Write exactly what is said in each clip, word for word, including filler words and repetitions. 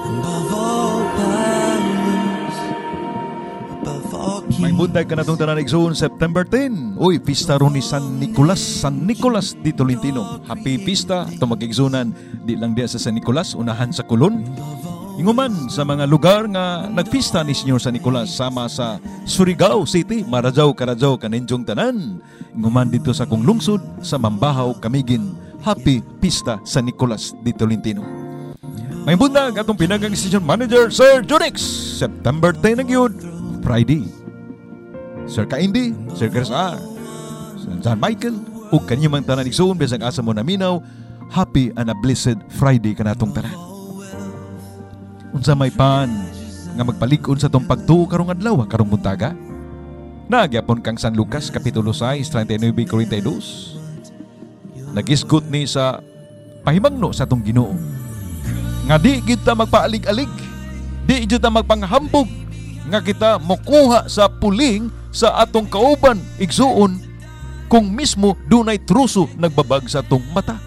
May bunday ka na itong tanan igsoon September tenth. Uy, pista ron ni San Nicolas, San Nicolas di Tolentino. Happy pista, ito mag-igsunan di lang diya sa San Nicolas, unahan sa Kulon. Inguman sa mga lugar nga nagpista ni Senyor San Nicolas sama sa Surigao City, Marajaw, Karajaw, Kaninjong tanan. Inguman dito sa kong lungsod, sa Mambahaw, Camiguin. Happy pista San Nicolas di Tolentino. May bundag atong pinagang station manager, Sir Junix. September tenth na yun, Friday. Sir Kaindi, Sir Chris R, Sir John Michael, ug kanyo mang tanan igsoon bisag asa mo naminaw, happy and a blessed Friday kanatong tanan. Unsa may pan nga magpalig-on sa tong pagtuo karong adlaw karong buntaga? Nagyapon kang San Lucas kapitulo six, thirty-nine, forty-two. Nagisgot ni sa pahimangno sa tong Ginoo. Nga di kita magpaalig-alig, di kita magpanghambog, nga kita mokuha sa puling sa atong kauban igsuon kung mismo dunay truso nagbabag sa atong mata.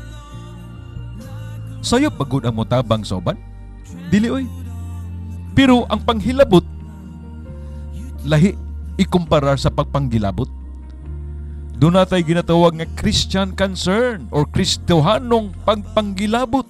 Sayo pagod ang motabang sa uban? Dili oy. Pero ang panghilabot lahi ikumparar sa pagpanggilabot. Doon natay ginatawag nga Christian concern or Kristohanong pagpanggilabot.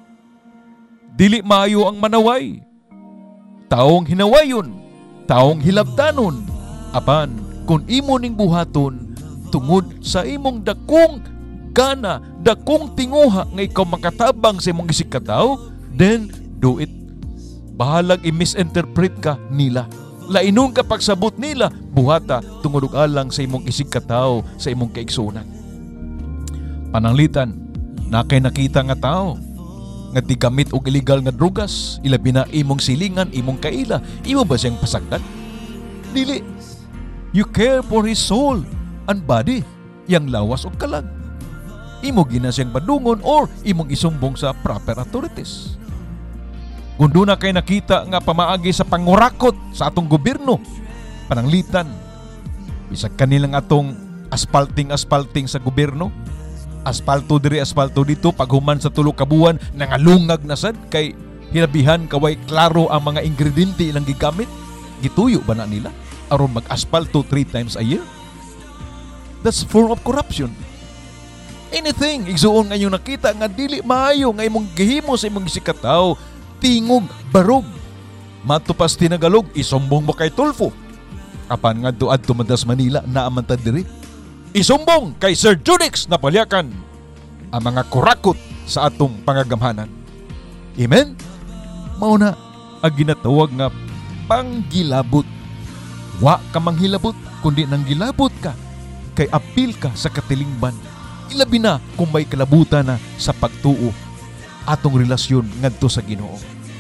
Dili maayo ang manaway. Taong hinawayon, taong hilabtanon, apan kung imo ning buhaton tungod sa imong dakong gana, dakong tinguha nga ikaw makatabang sa imong gisikataw, then do it. Bahalag i-misinterpret ka nila. Lainon ka pagsabot nila, buhata tungod og alang sa imong gisikataw, sa imong kaigsunan. Pananglitan, na kay nakita nga tao nga tigamit og illegal nga drugas, ilabi na imong silingan, imong kaila, imo ba siyang pasagdan? Dili. You care for his soul and body, yang lawas o kalag. Imo gina siyang badungon or imong isumbong sa proper authorities. Kung doon na kayo nakita nga pamaagi sa pangurakot sa atong gobyerno, pananglitan, bisag kanilang atong aspalting-aspalting sa gobyerno, aspalto diri, aspalto dito, paghuman sa tulo ka buwan, nangalungag na sad, kay hinabihan kaway klaro ang mga ingrediente ilang gigamit, gituyo ba na nila? Aron mag-aspalto three times a year? That's form of corruption. Anything, igsuon nga yung nakita nga dili maayo nga imong gihimo sa imong gisikataw, tingog, barog. Matupas tinagalog, isumbong mo kay Tulfo. Apan nga doad tumadas Manila, naamantad diri. Isumbong kay Sir Junix na palyakan ang mga kurakot sa atong pangagamhanan. Amen? Mauna, ang ginatawag nga panggilabot. Wa ka manghilabot, kundi nang gilabot ka, kay apil ka sa katilingban. Ilabi na kung may kalabutan na sa pagtuo atong relasyon ngadto sa Ginoo.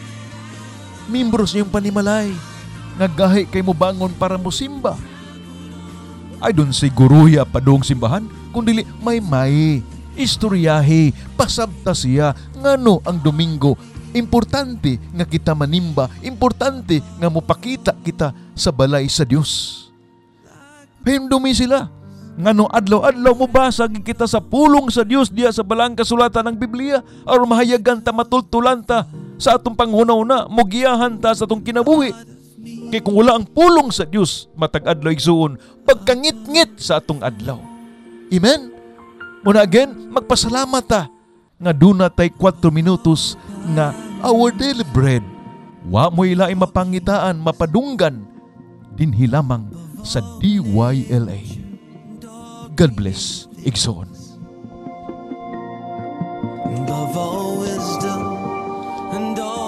Membros niyong panimalay, naggahi kay mo bangon para mo simba. Ay doon siguruya padong simbahan, kundi may may, istoryahe, pasabta siya, ngano ang Domingo. Importante nga kita manimba, importante nga mupakita kita sa balay sa Dios. Hindumi sila, ngano adlaw-adlaw mo basag kita sa pulong sa Dios diya sa balang kasulatan ng Biblia, aron mahayagan ta, matultulan ta sa atong panghuna-una, mogiyahan ta sa atong kinabuhi. Kay kung wala ang pulong sa Dios, matag adlaw igsuon, pagkangit-ngit sa atong adlaw. Amen? Muna again, magpasalamat ta nga duna tay four minutos nga our daily bread. Wa mo ilaing mapangitaan, mapadunggan dinhi lamang sa D Y L A. God bless. Igsoon. Above all wisdom and all